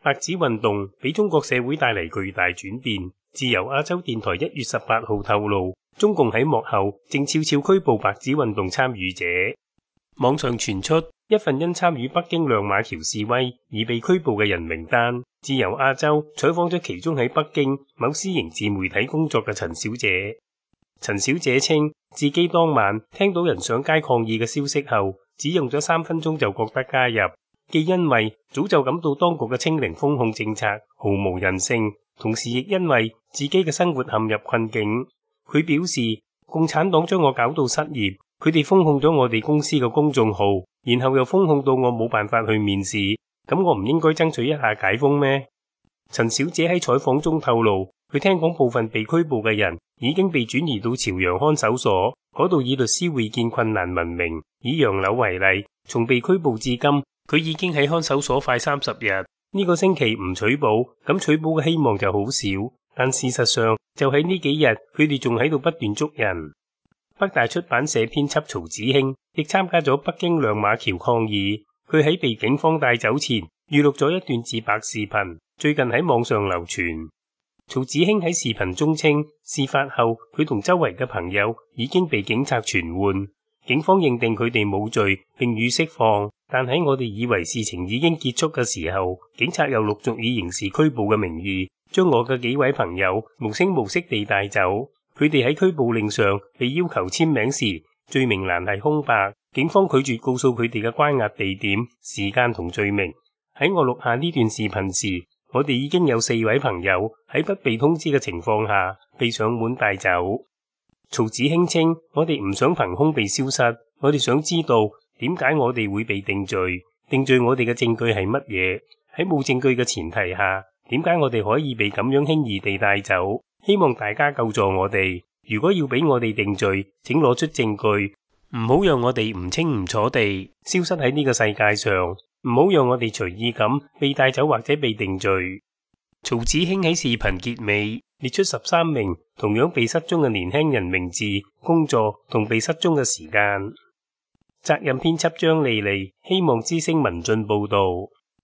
白紙運動俾中國社會帶嚟巨大轉變。自由亞洲電台1月18號透露，中共喺幕後正悄悄拘捕白紙運動參與者。網上傳出一份因參與北京亮馬橋示威而被拘捕嘅人名單。自由亞洲採訪咗其中喺北京某私營自媒體工作嘅陳小姐。陳小姐稱自己當晚聽到人上街抗議嘅消息後，只用咗3分鐘就覺得加入，既因為早就感到當局嘅清零封控政策毫無人性，同時亦因為自己嘅生活陷入困境。佢表示，共產黨將我搞到失業，佢哋封控咗我哋公司嘅公眾號，然後又封控到我冇辦法去面試，咁我唔應該爭取一下解封咩？陳小姐喺採訪中透露，佢聽講部分被拘捕嘅人已經被轉移到朝陽看守所，嗰度以律師會見困難聞名。以楊柳為例，從被拘捕至今，佢已經喺看守所快30日。呢個星期唔取保，咁取保嘅希望就好少。但事實上，就喺呢幾日，佢哋仲喺度不斷捉人。北大出版社編輯曹子興亦參加咗北京亮馬橋抗議。佢喺被警方帶走前，預錄咗一段自白視頻，最近喺網上流傳。曹子興喺視頻中稱，事發後佢同周圍嘅朋友已經被警察傳喚，警方認定佢哋冇罪並予釋放。但喺我哋以為事情已經結束嘅時候，警察又陸續以刑事拘捕嘅名義，將我嘅幾位朋友無聲無息地帶走。佢哋喺拘捕令上被要求簽名時，罪名欄係空白，警方拒絕告訴佢哋嘅關押地點、時間同罪名。喺我錄下呢段視頻時，我哋已經有4位朋友喺不被通知嘅情況下被上門帶走。曹子興稱，我哋唔想憑空被消失，我哋想知道點解我哋會被定罪，定罪我哋嘅證據係乜嘢？喺冇證據嘅前提下，點解我哋可以被咁樣輕易地帶走？希望大家救助我哋。如果要俾我哋定罪，請攞出證據，唔好讓我哋唔清唔楚地消失喺呢個世界上，唔好讓我哋隨意咁被帶走或者被定罪。曹子興喺視頻結尾列出13名同樣被失蹤嘅年輕人名字、工作同被失蹤嘅時間。責任編輯張莉莉，希望之聲文進報道。